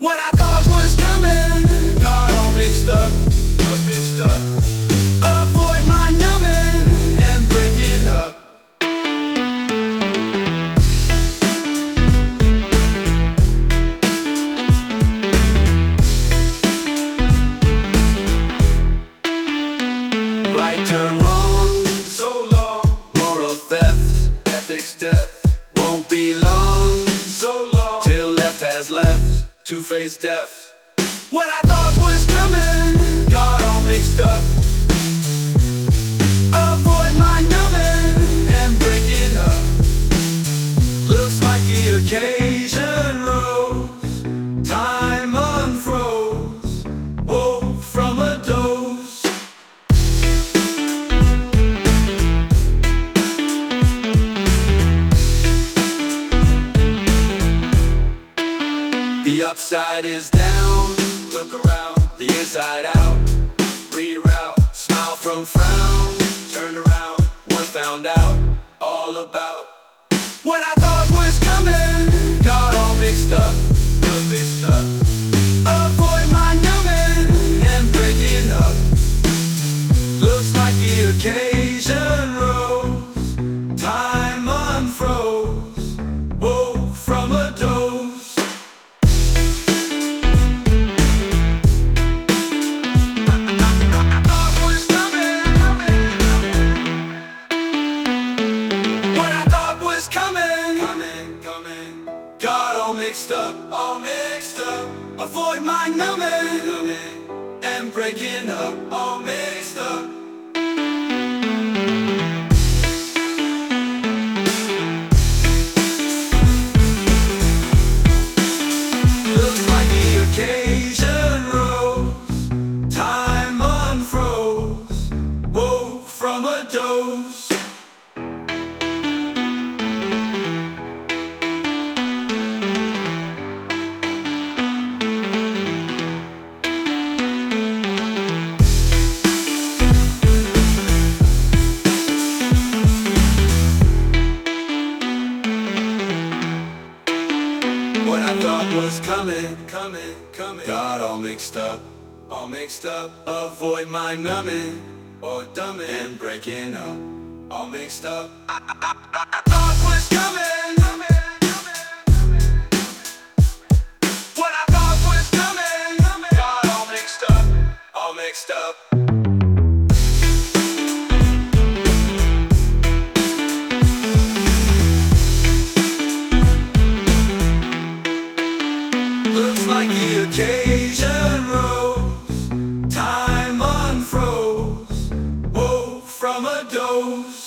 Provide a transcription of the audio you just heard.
What I thought was coming got all mixed up, mixed up. Avoid my numbing and break it up. Right turn wrong, so long. Moral theft, ethics death. Won't be long, so long. Till left has left, two-faced death. What I thought was coming got all mixed up. Avoid my numbing and break it up. Looks like the occasion rose, time unfroze. Woke from a doze. The upside is down, look around, the inside out, reroute, smile from frown, turn around, one found out, all about. What I thought was coming, got all mixed up, mixed up. Avoid my numbing and break it up. Looks like the occasion rose, time unfroze, woke from a doze. Got all mixed up, all mixed up. Avoid my numbing and breaking up, all mixed up. Looks like the occasion rose, time unfroze, woke from a doze. What I thought was coming, got all mixed up, all mixed up. Avoid my numbing or dumbing and breaking up, all mixed up. I thought was coming, what I thought was coming, got all mixed up, all mixed up. Looks like the occasion rose, time unfroze, woke from a doze.